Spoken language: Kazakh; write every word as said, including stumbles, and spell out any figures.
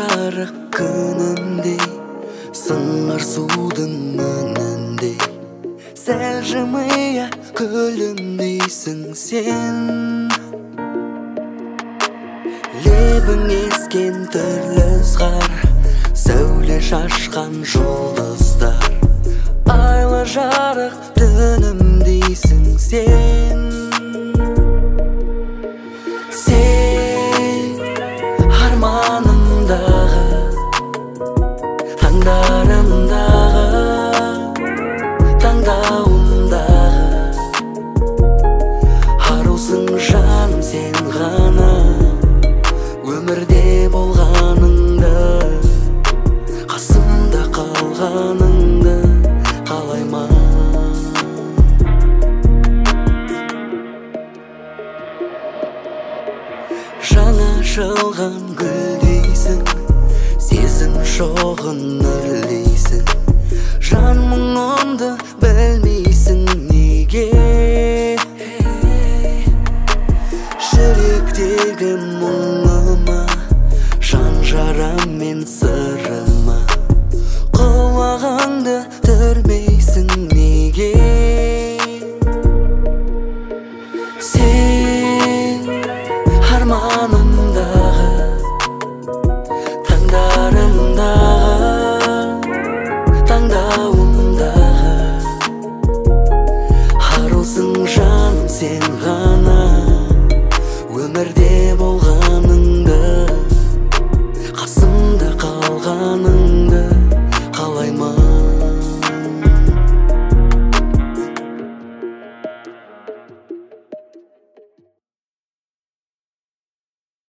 жарық күніндей, сыңар судың үніндей, сәл жымия күлімдейсің сен. Лебің ескен түрлі ызғар, сәуле шашқан жұлдыздар, айлы жарық түнімдейсің сен. Сен арманымдағы, таңдарымдағы, таңдауымдағы арусың жаным, сен ғана өмірде болғаныңды, қасымда қалғаныңды қалаймын. Жаңа ашылған гүлдейсің, сезім шоғын үрлейсің, жан мұңымды білмейсің неге. Жүректегі мұңыма, жан жарам мен сырыма, құлағыңды түрмейсің неге. Сен арманымдағы, таңдарымдағы, таңдауымдағы арусың жаным, сен ғана өмірде болғаныңды, қасымда қалғаның